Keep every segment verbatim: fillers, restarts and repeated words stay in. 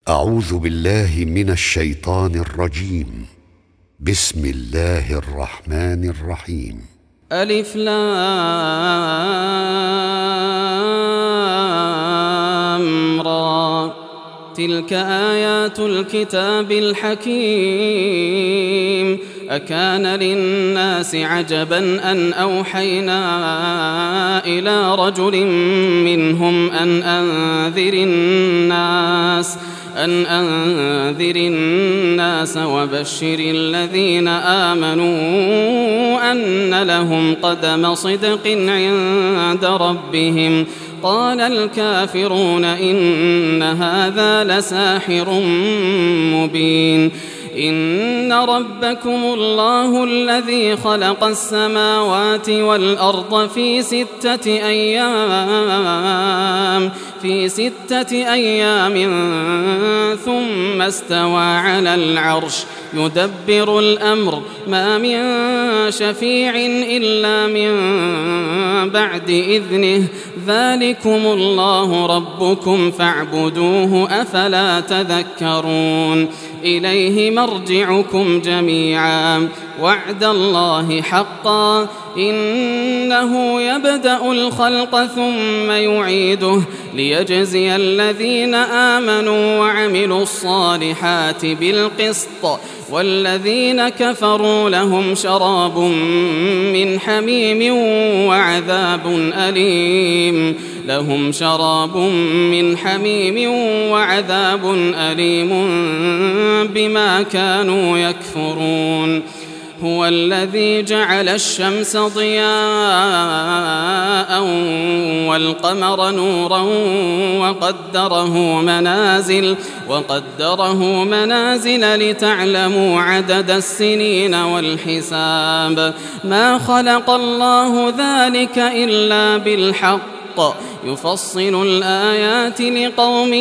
أعوذ بالله من الشيطان الرجيم. بسم الله الرحمن الرحيم. ألف لام را، تلك آيات الكتاب الحكيم. أكان للناس عجبا أن أوحينا إلى رجل منهم أن أنذر الناس أن أنذر الناس وبشر الذين آمنوا أن لهم قدم صدق عند ربهم. قال الكافرون إن هذا لساحر مبين. إن ربكم الله الذي خلق السماوات والأرض في ستة أيام في ستة أيام ثم استوى على العرش يدبر الأمر ما من شفيع إلا من بعد إذنه. ذلكم الله ربكم فاعبدوه أفلا تذكرون. إليه مرجعكم جميعا وعد الله حقا إنه يبدأ الخلق ثم يعيده ليجزي الذين آمنوا وعملوا الصالحات بالقسط والذين كفروا لهم شراب من حميم وعذاب أليم لهم شراب من حميم وعذاب أليم بما كانوا يكفرون. هو الذي جعل الشمس ضياء والقمر نورا وقدره منازل وقدره منازل لتعلموا عدد السنين والحساب. ما خلق الله ذلك إلا بالحق يفصل الآيات لقوم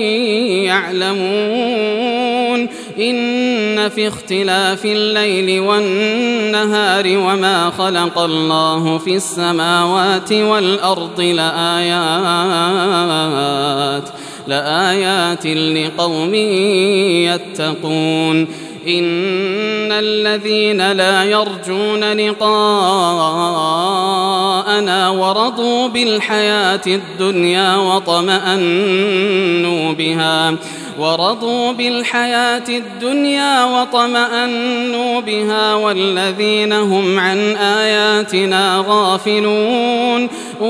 يعلمون. إن في اختلاف الليل والنهار وما خلق الله في السماوات والأرض لآيات لآيات لقوم يتقون. إن الذين لا يرجون لقاءنا ورضوا بالحياة الدنيا وطمأنوا بها ورضوا بالحياة الدنيا وطمأنوا بها والذين هم عن آياتنا غافلون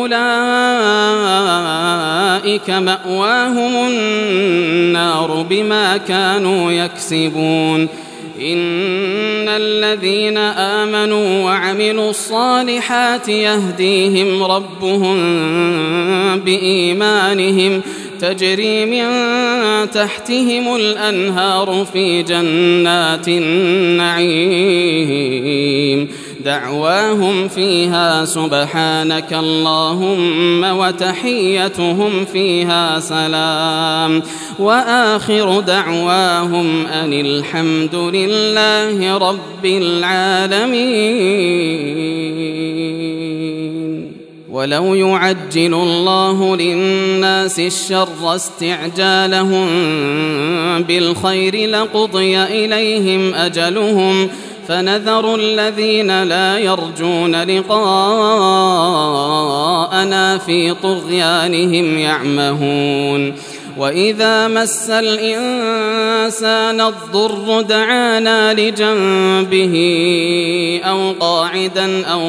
أولئك مأواهم النار بما كانوا يكسبون. إن الذين آمنوا وعملوا الصالحات يهديهم ربهم بإيمانهم تجري من تحتهم الأنهار في جنات النعيم دعواهم فيها سبحانك اللهم وتحيتهم فيها سلام وآخر دعواهم أن الحمد لله رب العالمين. ولو يعجل الله للناس الشر استعجالهم بالخير لقضي إليهم أجلهم فنذر الذين لا يرجون لقاءنا في طغيانهم يعمهون. وإذا مس الإنسان الضر دعانا لجنبه أو قاعدا أو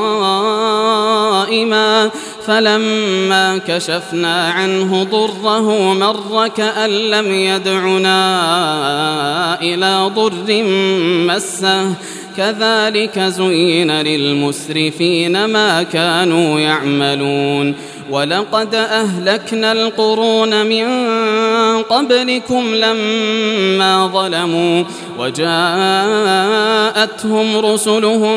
قائما فلما كشفنا عنه ضره مر كأن لم يدعنا إلى ضر مسه كذلك زين للمسرفين ما كانوا يعملون. ولقد أهلكنا القرون من قبلكم لما ظلموا وجاءتهم رسلهم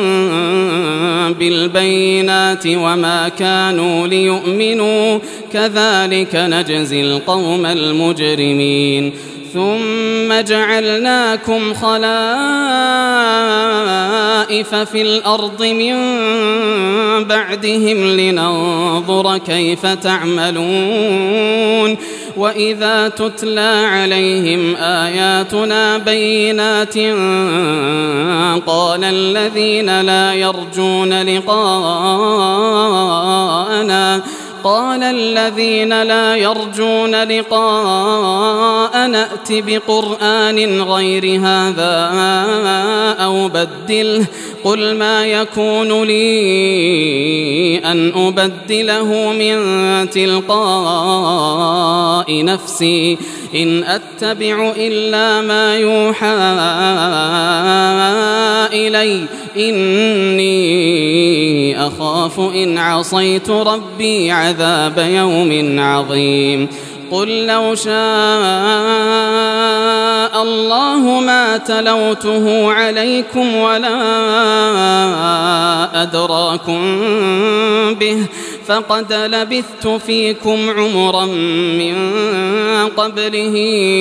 بالبينات وما كانوا ليؤمنوا كذلك نجزي القوم المجرمين. ثم جعلناكم خلائف في الأرض من بعدهم لننظر كيف تعملون وإذا تتلى عليهم آياتنا بينات قال الذين لا يرجون لقاءنا قال الذين لا يرجون لقاءنا ائت بقرآن غير هذا أو بدله قل ما يكون لي أن أبدله من تلقاء نفسي إن أتبع إلا ما يوحى إلي إني أخاف إن عصيت ربي عذاب يوم عظيم قل لو شاء الله ما تلوته عليكم ولا أدراكم به فقد لبثت فيكم عمرا من قبله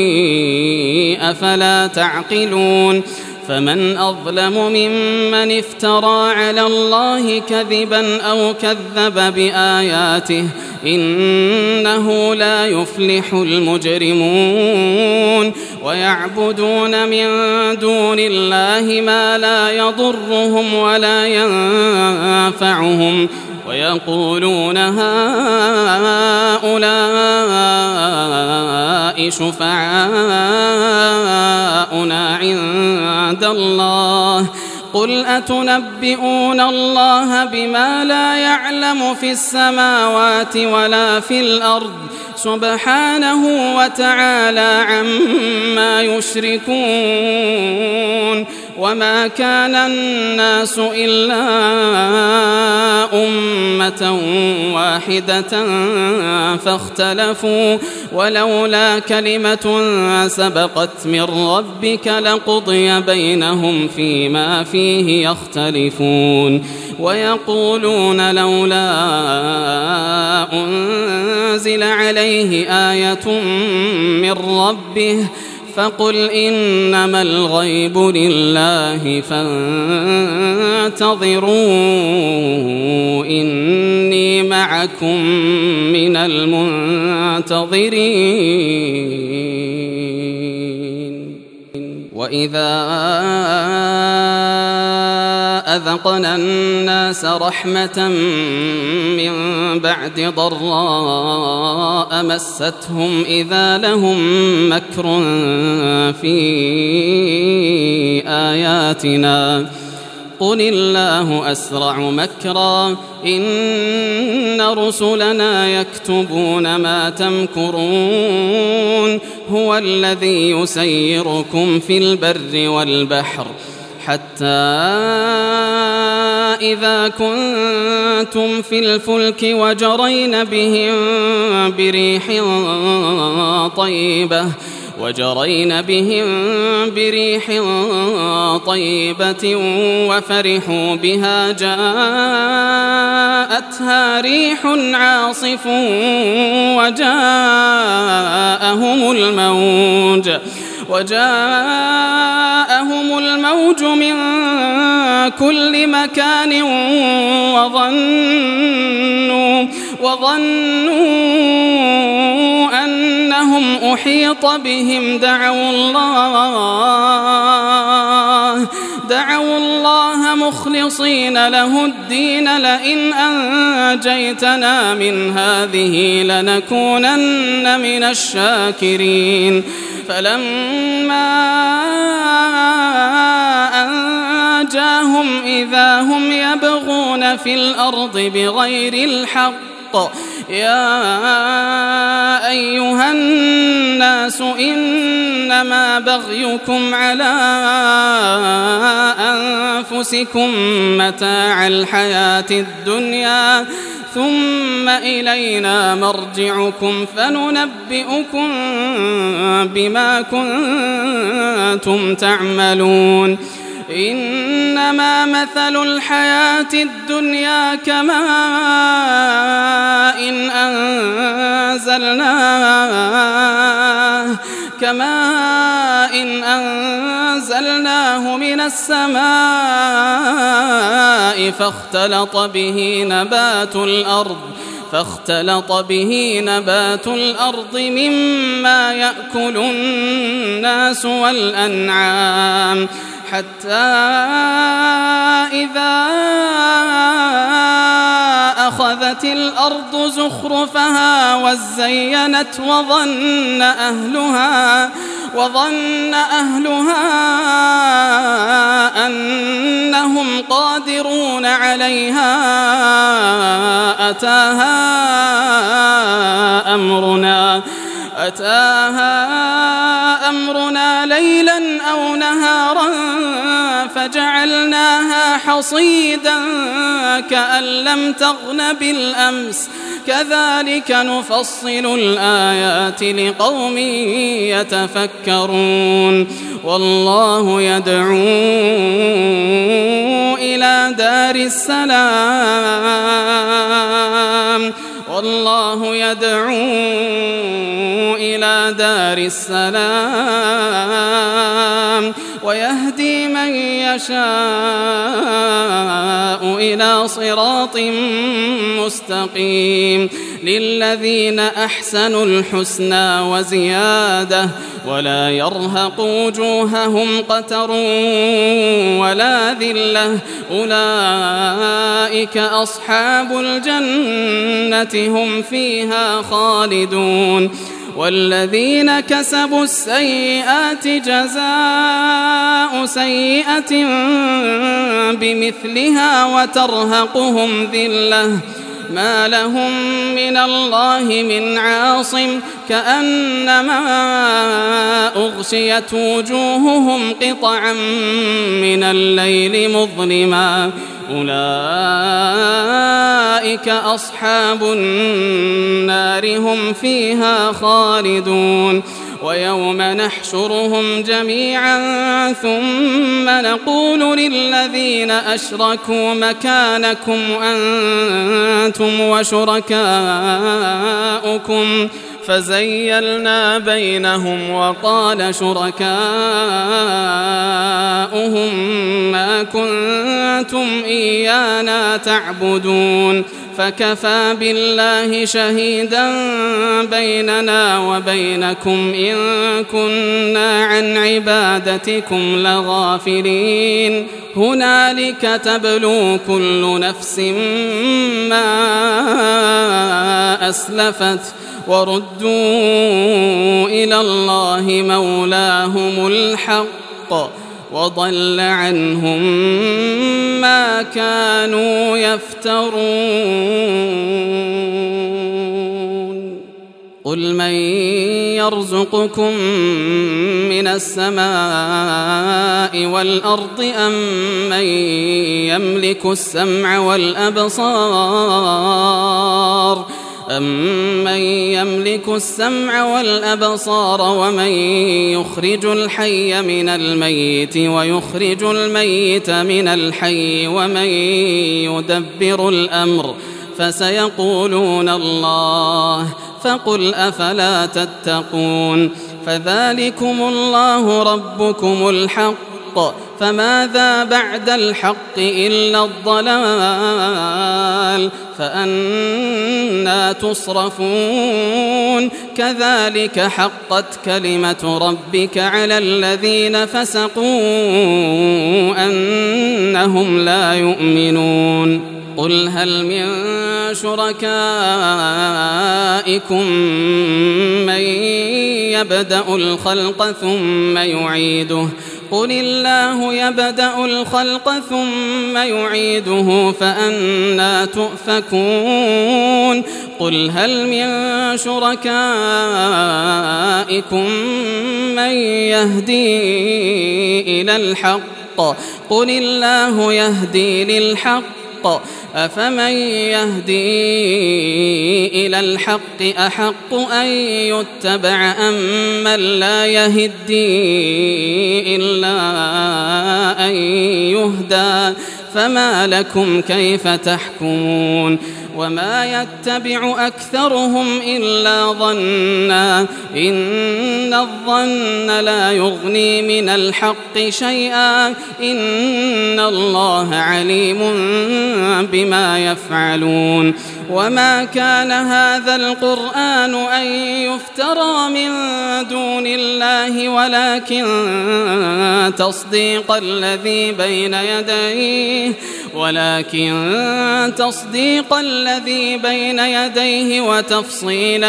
أفلا تعقلون فمن أظلم ممن افترى على الله كذبا أو كذب بآياته إنه لا يفلح المجرمون ويعبدون من دون الله ما لا يضرهم ولا ينفعهم ويقولون هؤلاء شفعاؤنا عند الله قل أتنبئون الله بما لا يعلم في السماوات ولا في الأرض سبحانه وتعالى عما يشركون وما كان الناس إلا أمة واحدة فاختلفوا ولولا كلمة سبقت من ربك لقضي بينهم فيما فيه يختلفون ويقولون لولا أنزل عليه آية من ربه فقل إنما الغيب لله فانتظروا إني معكم من المنتظرين وإذا أذقنا الناس رحمة من بعد ضراء مستهم إذا لهم مكر في آياتنا قل الله أسرع مكرا إن رسلنا يكتبون ما تمكرون هو الذي يسيركم في البر والبحر حتى إذا كنتم في الفلك وجرين بهم بريح طيبة وجرين بهم بريح طيبة وفرحوا بها جاءتها ريح عاصف وجاءهم الموج وجاءهم الموج من كل مكان وظنوا وظنوا أنهم أحيط بهم دعوا الله دعوا الله مخلصين له الدين لئن أنجيتنا من هذه لنكونن من الشاكرين فلما أنجاهم إذا هم يبغون في الأرض بغير الحق يا أيها الناس إنما بغيكم على أنفسكم متاع الحياة الدنيا ثم إلينا مرجعكم فننبئكم بما كنتم تعملون إنما مثل الحياة الدنيا كماء إن أنزلناه كماء إن أنزلناه من السماء فاختلط به نبات الأرض فاختلط به نبات الأرض مما يأكل الناس والأنعام حتى إذا أخذت الأرض زخرفها وزينت وظن أهلها وظن أهلها أنهم قادرون عليها أتاها أمرنا أتاها أمرنا ليلا أو نهارا فجعلناها حصيدا كأن لم تغن بالأمس كذلك نفصل الآيات لقوم يتفكرون والله يدعو إلى دار السلام والله يدعو إلى دار السلام ويهدي من يشاء إلى صراط مستقيم للذين أحسنوا الحسنى وزيادة ولا يرهق وجوههم قتر ولا ذلة أولئك أصحاب الجنة هم فيها خالدون والذين كسبوا السيئات جزاء سيئة بمثلها وترهقهم ذلة ما لهم من الله من عاصم كأنما أغشيت وجوههم قطعا من الليل مظلما أولئك أصحاب النار هم فيها خالدون ويوم نحشرهم جميعا ثم نقول للذين أشركوا مكانكم أنتم وشركاؤكم فزيلنا بينهم وقال شركاؤهم ما كنتم إيانا تعبدون فكفى بالله شهيدا بيننا وبينكم إن كنا عن عبادتكم لغافلين هنالك تبلو كل نفس ما أسلفت وردوا إلى الله مولاهم الحق وضل عنهم ما كانوا يفترون قل من يرزقكم من السماء والأرض أم من يملك السمع والأبصار أمن يملك السمع والأبصار ومن يخرج الحي من الميت ويخرج الميت من الحي ومن يدبر الأمر فسيقولون الله فقل أفلا تتقون فذلكم الله ربكم الحق فماذا بعد الحق إلا الضلال فأنى تصرفون كذلك حقت كلمة ربك على الذين فسقوا أنهم لا يؤمنون قل هل من شركائكم من يبدأ الخلق ثم يعيده قل الله يبدأ الخلق ثم يعيده فأنى تؤفكون قل هل من شركائكم من يهدي إلى الحق قل الله يهدي للحق أفمن يهدي إلى الحق أحق أن يتبع أم من لا يهدي إلا أن يهدى فما لكم كيف تحكمون وما يتبع أكثرهم إلا ظنا إن الظن لا يغني من الحق شيئا إن الله عليم بما يفعلون وما كان هذا القرآن أن يفترى من دون الله ولكن تصديق الذي بين يديه ولكن تصديق الذي بين يديه وتفصيل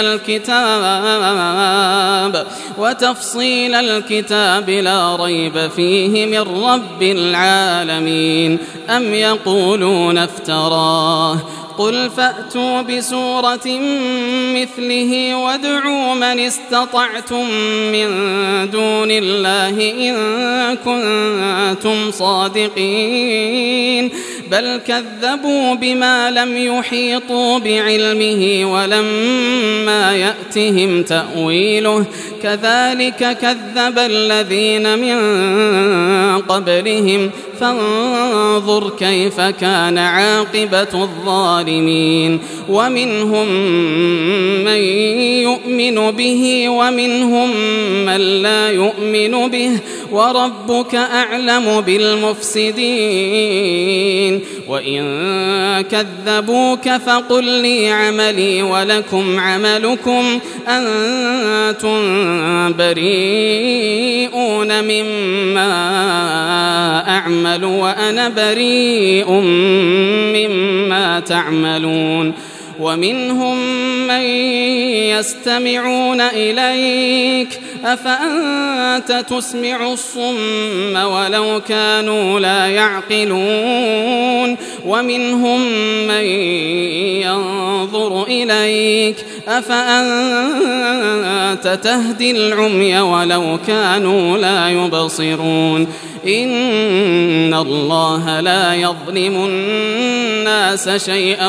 الكتاب وتفصيل الكتاب لا ريب فيه من رب العالمين. أم يقولون افتراه قل فأتوا بسورة مثله وادعوا من استطعتم من دون الله إن كنتم صادقين بل كذبوا بما لم يحيطوا بعلمه ولما يأتهم تأويله كذلك كذب الذين من قبلهم فانظر كيف كان عاقبة الظالمين. ومنهم من يؤمن به ومنهم من لا يؤمن به وربك أعلم بالمفسدين. وإن كذبوك فقل لي عملي ولكم عملكم أنتم بريئون مما أعمل وأنا بريء مما تعملون. ومنهم من يستمعون إليك أفأنت تسمع الصم ولو كانوا لا يعقلون. ومنهم من ينظر إليك أفأنت تهدي العمي ولو كانوا لا يبصرون. إن الله لا يظلم الناس شيئا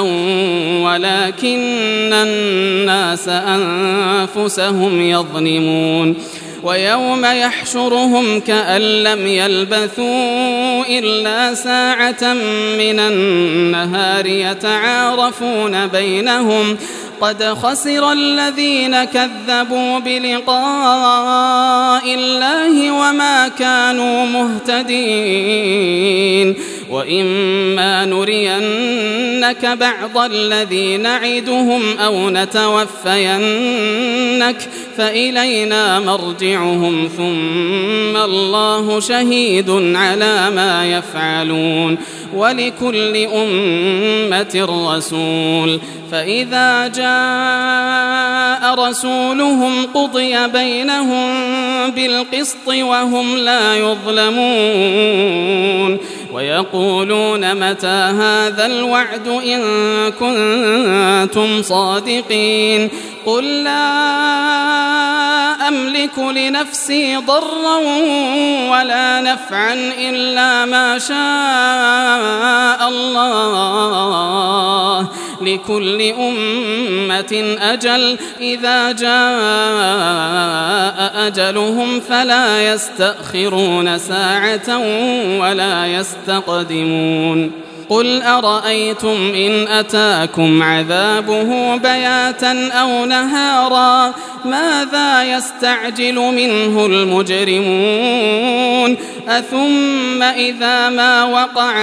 ولكن الناس أنفسهم يظلمون. ويوم يحشرهم كأن لم يلبثوا إلا ساعة من النهار يتعارفون بينهم قد خسر الذين كذبوا بلقاء الله وما كانوا مهتدين. وإما نرينك بعض الذي نعدهم أو نتوفينك فإلينا مرجعهم ثم الله شهيد على ما يفعلون. ولكل أمة رسول فإذا جاء رسولهم قضي بينهم بالقسط وهم لا يظلمون. ويقولون متى هذا الوعد إن كنتم صادقين قل لا أملك لنفسي ضرا ولا نفعا إلا ما شاء الله لكل أمة أجل إذا جاء أجلهم فلا يستأخرون ساعة ولا يستقدمون. قل أرأيتم إن أتاكم عذابه بياتا أو نهارا ماذا يستعجل منه المجرمون أثم إذا ما وقع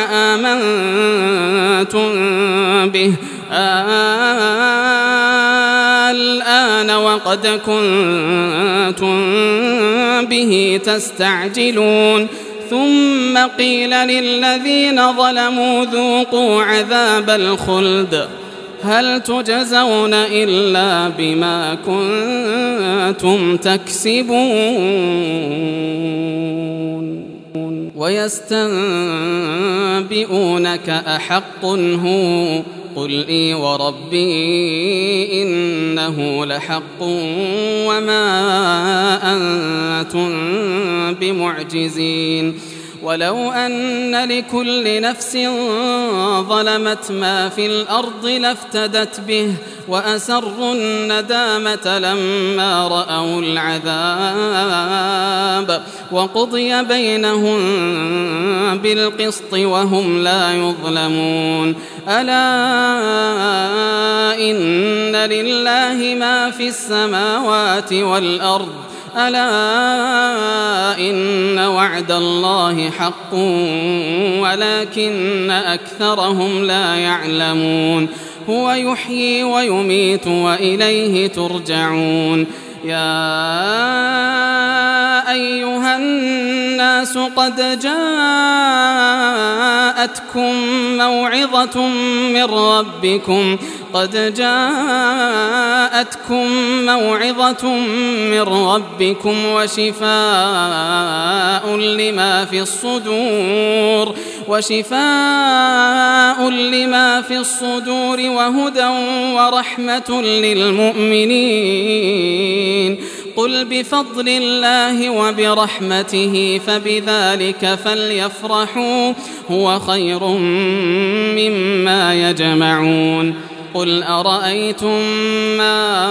آمنتم به الآن وقد كنتم به تستعجلون ثم قيل للذين ظلموا ذوقوا عذاب الخلد هل تجزون إلا بما كنتم تكسبون. ويستنبئونك أحق هو قل إي وربي إنه لحق وما أنتم بمعجزين. ولو أن لكل نفس ظلمت ما في الأرض لافتدت به وأسروا الندامة لما رأوا العذاب وقضي بينهم بالقسط وهم لا يظلمون. ألا إن لله ما في السماوات والأرض ألا إن وعد الله حق ولكن أكثرهم لا يعلمون. هو يحيي ويميت وإليه ترجعون. يا أيها الناس قد جاءتكم موعظة من ربكم قد جاءتكم موعظة من ربكم وشفاء لما في الصدور وشفاء لما في الصدور وهدى ورحمة للمؤمنين. قل بفضل الله وبرحمته فبذلك فليفرحوا هو خير مما يجمعون. قل أرأيتم ما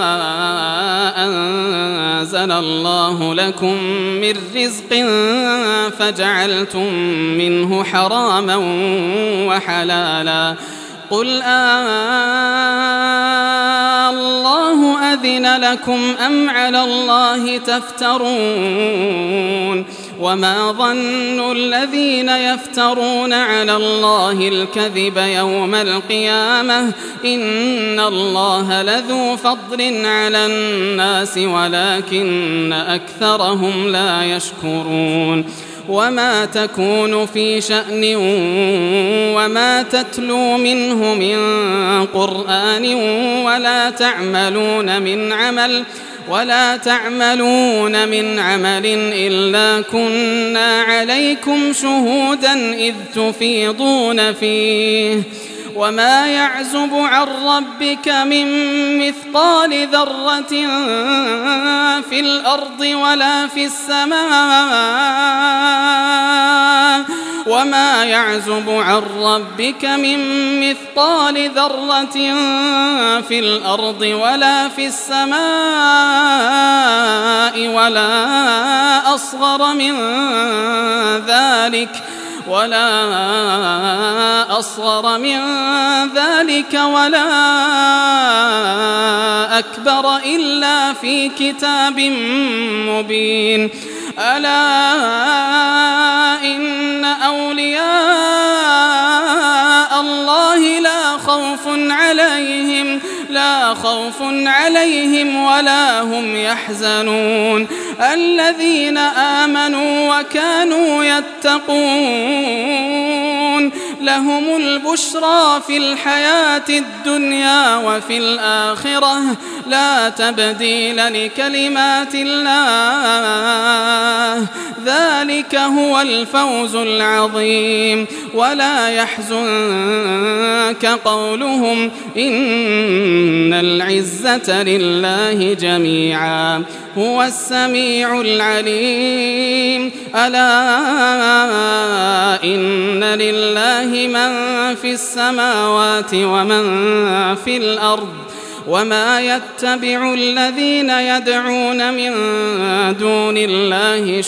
أنزل الله لكم من رزق فجعلتم منه حراما وحلالا قل آه الله أذن لكم أم على الله تفترون. وما ظن الذين يفترون على الله الكذب يوم القيامة إن الله لذو فضل على الناس ولكن أكثرهم لا يشكرون. وما تكون في شأن وما تتلو منه من قرآن ولا تعملون من عمل ولا تعملون من عمل إلا كنا عليكم شهودا إذ تفيضون فيه. وما يعزب عن ربك من مثقال ذرة في الأرض ولا في السماء وما يعزب عن ربك من مثقال ذرة في الأرض ولا في السماء ولا أصغر من ذلك ولا أصغر من ذلك ولا أكبر إلا في كتاب مبين. ألا إن أولياء الله لا خوف عليهم لا خوف عليهم ولا هم يحزنون الذين آمنوا وكانوا يتقون لهم البشرى في الحياة الدنيا وفي الآخرة لا تبديل لكلمات الله ذلك هو الفوز العظيم. ولا يحزنك قولهم إن العزة لله جميعا هو السميع العليم. ألا إن لله من في السماوات ومن في الأرض وما يتبع الذين يدعون من دون الله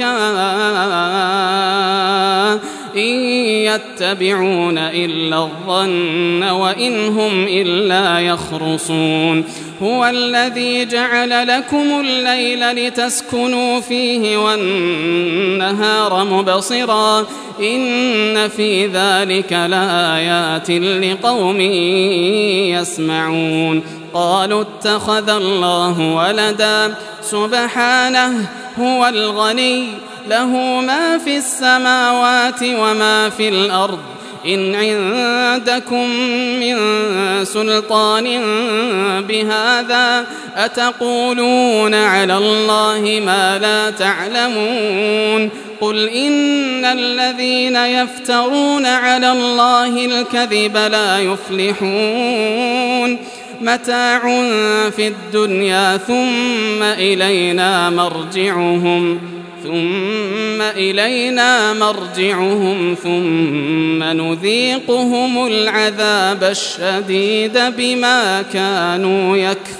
شركاء إن يتبعون إلا الظن وإن هم إلا يخرصون. هو الذي جعل لكم الليل لتسكنوا فيه والنهار مبصرا إن في ذلك لآيات لقوم يسمعون. قالوا اتخذ الله ولدا سبحانه هو الغني له ما في السماوات وما في الأرض إن عندكم من سلطان بهذا أتقولون على الله ما لا تعلمون. قل إن الذين يفترون على الله الكذب لا يفلحون. متاع في الدنيا ثم إلينا مرجعهم ثم إلينا مرجعهم ثم نذيقهم العذاب الشديد بما كانوا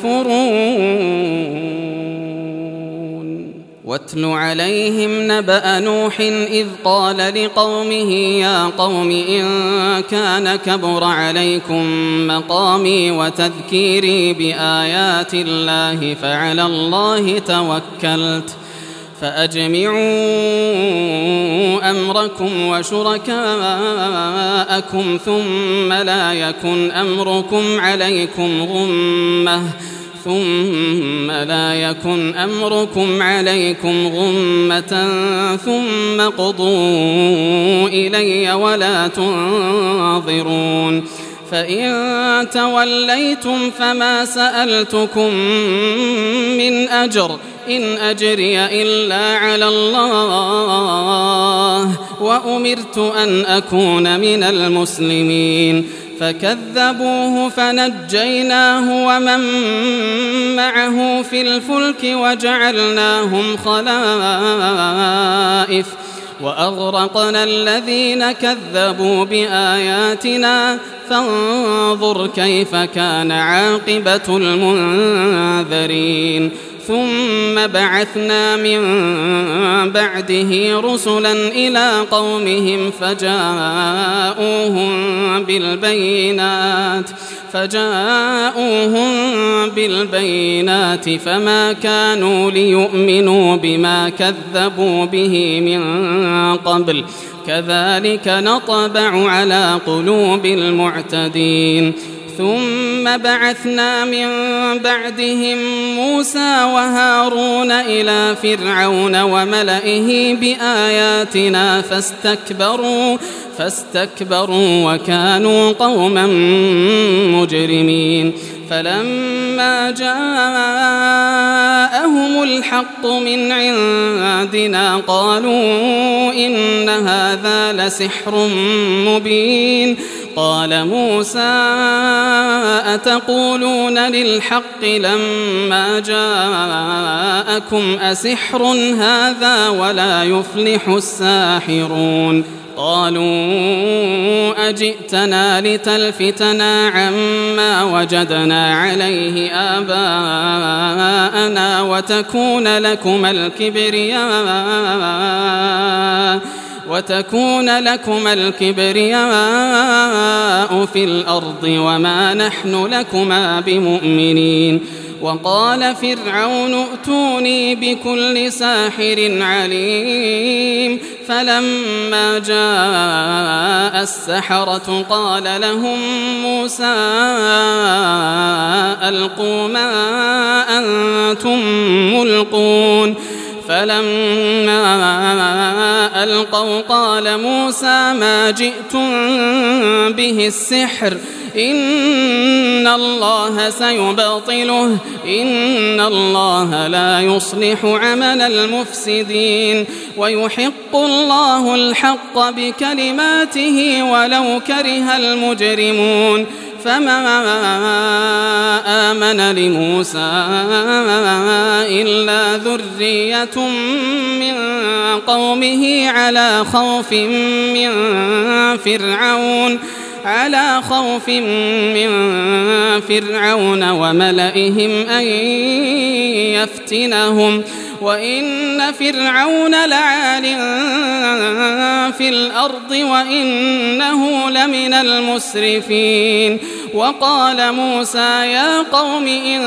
يكفرون. واتل عليهم نبأ نوح إذ قال لقومه يا قوم إن كان كبر عليكم مقامي وتذكيري بآيات الله فعلى الله توكلت فأجمعوا أمركم وشركاءكم ثم لا يكن أمركم عليكم غمة ثم لا يكن أمركم عليكم غمة ثم قضوا إلي ولا تنظرون فإن توليتم فما سألتكم من أجر إن أجري إلا على الله وأمرت أن أكون من المسلمين فكذبوه فنجيناه ومن معه في الفلك وجعلناهم خلائف وأغرقنا الذين كذبوا بآياتنا فانظر كيف كان عاقبة المنذرين ثم بعثنا من بعده رسلا إلى قومهم فجاءوهم بالبينات فجاءوهم بالبينات فما كانوا ليؤمنوا بما كذبوا به من قبل كذلك نطبع على قلوب المعتدين ثم بعثنا من بعدهم موسى وهارون إلى فرعون وملئه بآياتنا فاستكبروا فاستكبروا وكانوا قوما مجرمين فلما جاءهم الحق من عندنا قالوا إن هذا لسحر مبين قال موسى أتقولون للحق لما جاءكم أسحر هذا ولا يفلح الساحرون قالوا أجئتنا لتلفتنا عما وجدنا عليه آباءنا وتكون لكما الكبرياء وتكون لكما الكبرياء في الأرض وما نحن لكما بمؤمنين وقال فرعون ائتوني بكل ساحر عليم فلما جاء السحرة قال لهم موسى ألقوا ما أنتم ملقون فلما ألقوا قال موسى ما جئتم به السحر إن الله سيبطله إن الله لا يصلح عمل المفسدين ويحق الله الحق بكلماته ولو كره المجرمون فما آمن لموسى إلا ذرية من قومه على خوف من فرعون على خوف من فرعون وملئهم أن يفتنهم وإن فرعون لعال في الأرض وإنه لمن المسرفين وقال موسى يا قوم إن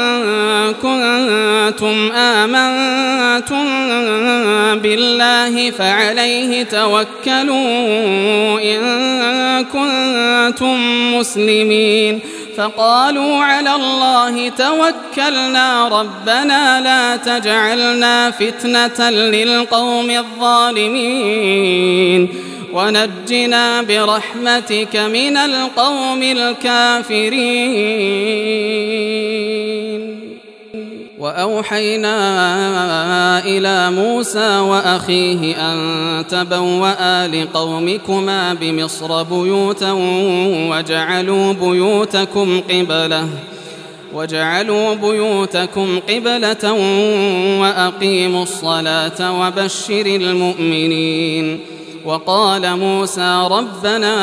كنتم آمنتم بالله فعليه توكلوا إن كنتم مسلمين فقالوا على الله توكلنا ربنا لا تجعلنا فتنة للقوم الظالمين ونجنا برحمتك من القوم الكافرين وأوحينا إلى موسى وأخيه أن تبوأ لقومكما بمصر بيوتا وجعلوا بيوتكم قبلة وجعلوا بيوتكم قبلة وأقيموا الصلاة وبشر المؤمنين وقال موسى ربنا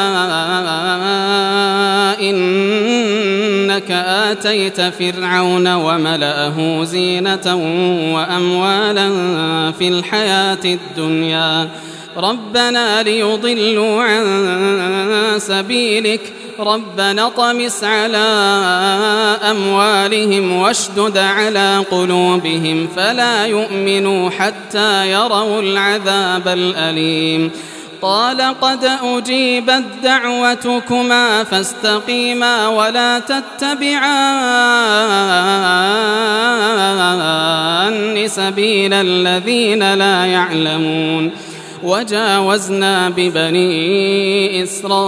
إنك آتيت فرعون وملأه زينة وأموالا في الحياة الدنيا ربنا ليضلوا عن سبيلك ربنا اطمس على أموالهم واشدد على قلوبهم فلا يؤمنوا حتى يروا العذاب الأليم قال قد أجيبت دعوتكما فاستقيما ولا تتبعان سبيل الذين لا يعلمون وجاوزنا ببني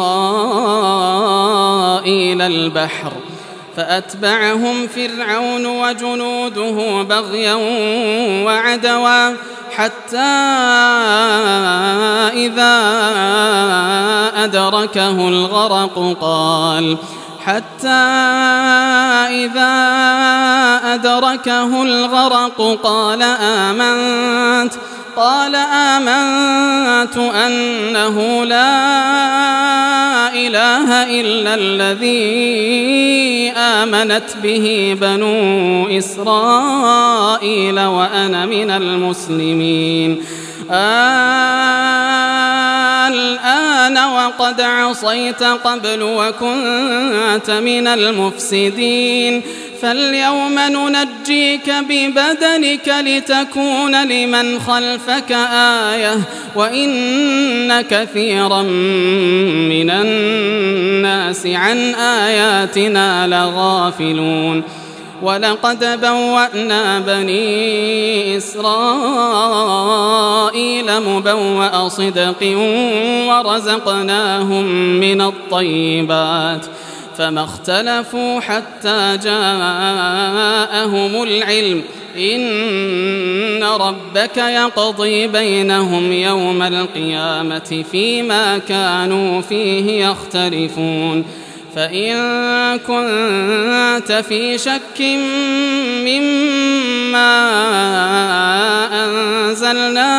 إسرائيل البحر فأتبعهم فرعون وجنوده بغيا وعدوا حتى إذا أدركه الغرق قال حتى إذا أدركه الغرق قال آمنت قال آمنت أنه لا إله إلا الذي آمنت به بنو إسرائيل وأنا من المسلمين الآن وقد عصيت قبل وكنت من المفسدين فاليوم ننجيك ببدنك لتكون لمن خلفك آية وإن كثيرا من الناس عن آياتنا لغافلون ولقد بوأنا بني إسرائيل مبوأ صدق ورزقناهم من الطيبات فما اختلفوا حتى جاءهم العلم إن ربك يقضي بينهم يوم القيامة فيما كانوا فيه يختلفون فإن كنت في شك مما أنزلنا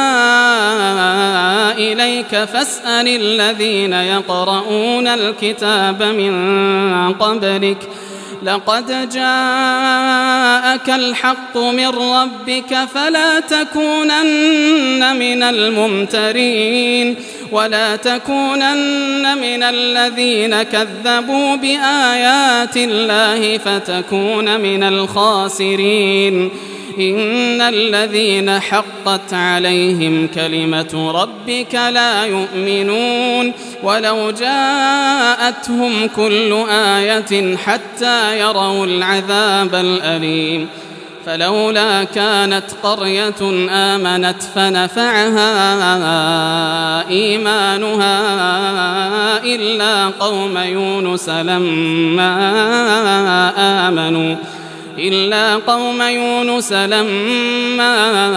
إليك فاسأل الذين يقرؤون الكتاب من قبلك لقد جاءك الحق من ربك فلا تكونن من الممترين ولا تكونن من الذين كذبوا بآيات الله فتكون من الخاسرين إن الذين حقت عليهم كلمة ربك لا يؤمنون ولو جاءتهم كل آية حتى يروا العذاب الأليم فلولا كانت قرية آمنت فنفعها إيمانها إلا قوم يونس لما آمنوا إلا قوم يونس لما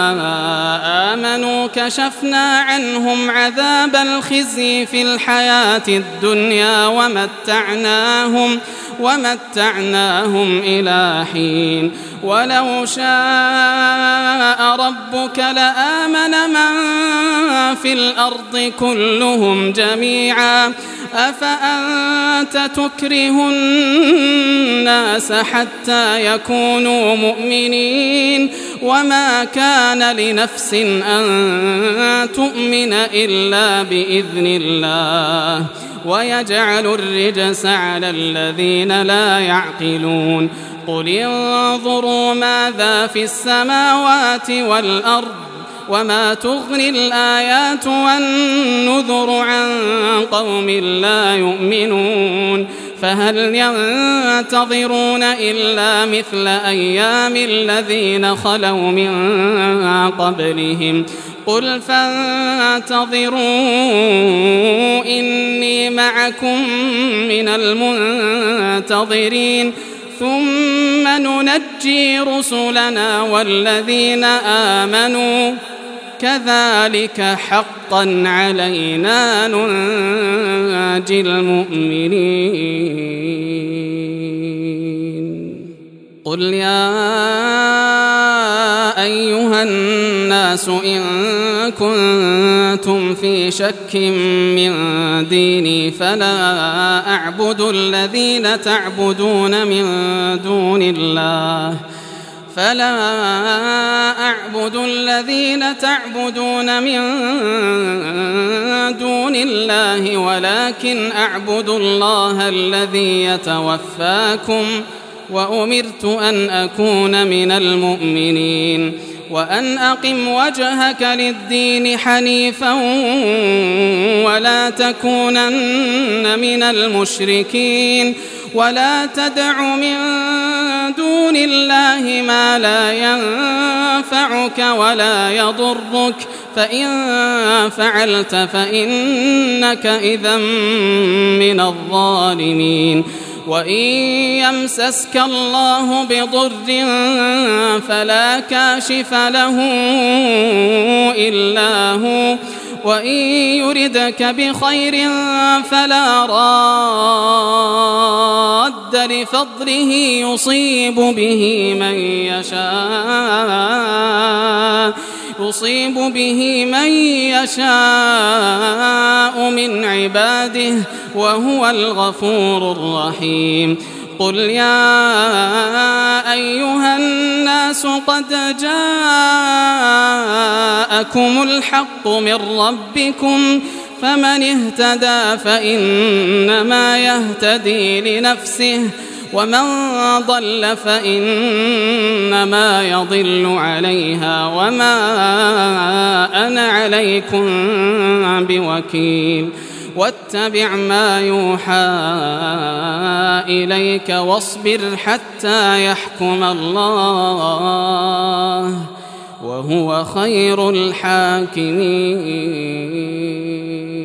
آمنوا كشفنا عنهم عذاب الخزي في الحياة الدنيا ومتعناهم ومتعناهم إلى حين ولو شاء ربك لآمن من في الأرض كلهم جميعا أفأنت تكره الناس حتى يكونوا مؤمنين وما كان لنفس أن تؤمن إلا بإذن الله ويجعل الرجس على الذين لا يعقلون قل انظروا ماذا في السماوات والأرض وما تغني الآيات والنذر عن قوم لا يؤمنون فهل ينتظرون إلا مثل أيام الذين خلوا من قبلهم قل فانتظروا إني معكم من المنتظرين ثم ننجي رسلنا والذين آمنوا كذلك حقا علينا ننجي المؤمنين قل يا أيها الناس إن كنتم في شك من ديني فلا أعبد الذين تعبدون من دون الله فلا أعبد الذين تعبدون من دون الله ولكن أعبد الله الذي يتوفاكم وأمرت أن أكون من المؤمنين وأن أقم وجهك للدين حنيفا ولا تكونن من المشركين ولا تدع من دون الله ما لا ينفعك ولا يضرك فإن فعلت فإنك إذا من الظالمين وإن يمسسك الله بضر فلا كاشف له إلا هو وإن يردك بخير فلا راد لفضله يصيب به من يشاء يصيب به من يشاء من عباده وهو الغفور الرحيم قل يا أيها الناس قد جاءكم الحق من ربكم فمن اهتدى فإنما يهتدي لنفسه ومن ضل فإنما يضل عليها وما أنا عليكم بوكيل واتبع ما يوحى إليك واصبر حتى يحكم الله وهو خير الحاكمين.